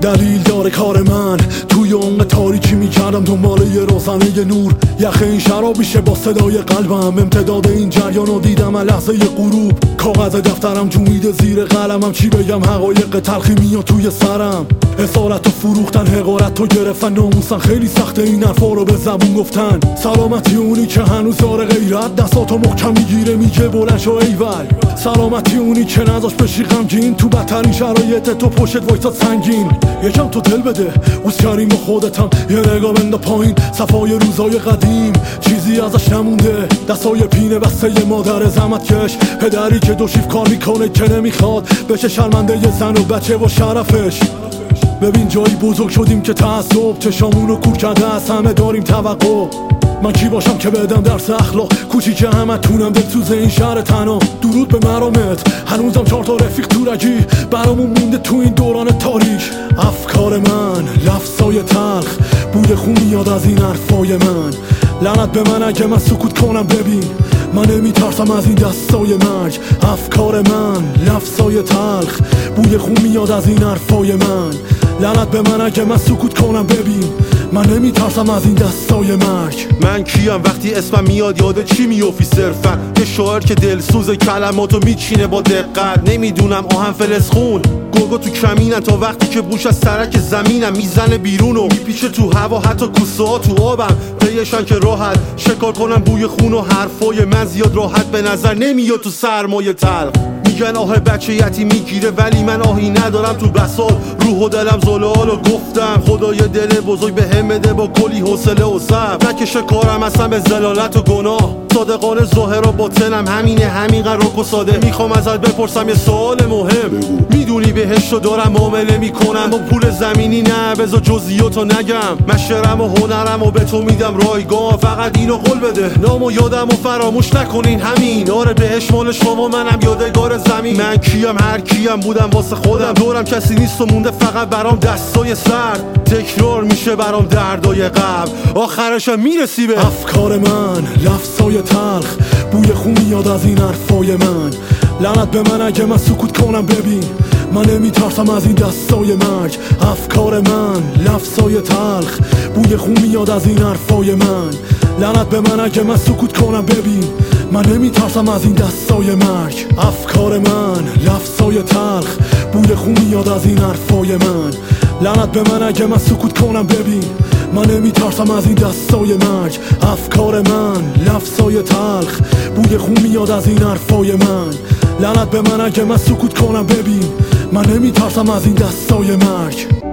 دلیل داره کار من، توی عمق تاریکی میکردم دنبال یه روزنه نور. یخ این شرابیشه با صدای قلبم، امتداد این جریان رو دیدم لحظه غروب. کاغذ دفترم جومید زیر قلمم، چی بگم حقایق تلخی میاد توی سرم. اصالت و فروختن، حقارت و گرفتن، ناموسن خیلی سخته این حرفا رو به زبون گفتن. سلامتی اونی که هنوز داره غیرت، دستاتو محکم میگیره میگه بلند شو ایول. سلامتی اونی که نذاش بشی غمگین، تو بدترین شرایط تو پشت وایساد سنگین. یکم تو دل بده اوز کریم با خودتم، یه نگاه بنده پایین صفای روزای قدیم. چیزی ازش نمونده، دستای پینه بسته مادر زحمت کش، پدری که دو شیف کار میکنه که نمیخواد بشه شرمنده ی زن و بچه و شرفش. ببین جایی بزرگ شدیم که تعصب چشامونو کور کرده، از همه داریم توقع. من کی باشم که بدم درس اخلاق، کوچیک همه تونم دلسوز این شهر تنها. درود به مرامت، هنوزم 4 تا رفیق تورجی برامون مونده تو این دوران تاریک. افکار من لفظای تلخ، بوی خون میاد از این حرفای من. لعنت به من اگه من سکوت کنم، ببین من نمیترسم از این دستای مرگ. افکار من لفظای تلخ، بوی خون میاد از این حرفای من. لعنت به من اگه من سکوت کنم، ببین من نمیترسم از این دستای مرگ. من کیم وقتی اسمم میاد یاد چی میافی؟ صرفا یه شاعر که دلسوز کلماتو میچینه با دقت. نمیدونم آهن فلسخون گرگا تو کمینن، تا وقتی که بوش از سرک زمینم میزنه بیرون و میپیچه تو هوا. حتی کوسه ها تو آبم پیشن که راحت شکار کنم بوی خون و حرفای من زیاد راحت به نظر نمیاد تو سرمایه تلخ. میگن آه بچه یتیم میگیره، ولی من آهی ندارم تو بساط. روح و دلم زلال و گفتم خدای دل بزرگ به هم بده با کلی حوصله و صبر. نکشه کارم اصلا به زلالت و گناه، صادقانه ظاهر و باطنم همینه، همین قرق و ساده. میخوام ازت بپرسم یه سوال مهم، میدونی بهشتو دارم معامله میکنم با پول زمینی؟ نه بذار جزئیاتو نگم، مشورم و هنرم و به تو میدم رایگان. فقط اینو قول بده نامو یادم و فراموش نکنین همین. آره بهش مال شما، منم یادگار زمین. من کیم؟ هر کیم بودم واسه خودم، دورم کسی نیست و مونده فقط برام دستای سرد. تکرار میشه برام دردای قبل، آخرشم میرسی به افکار من لفظای تلخ، بوی خون میاد از این حرفای من. لعنت به من اگه من سکوت کنم، ببین من نمیترسم از این دستای مرگ. افکار من لفظای تلخ، بوی خون میاد از این حرفای من. لعنت به من اگه من سکوت کنم، ببین من نمیترسم از این دستای مرگ. افکار من لفظای تلخ، بوی خون میاد از این حرفای من. لعنت به من اگه من سکوت کنم، ببین من نمیترسم از این دستای مرگ. افکار من لفظای تلخ، بوی خون میاد از این حرفای من. لعنت به من اگه من سکوت کنم، ببین من نمیترسم از این دستای مرگ.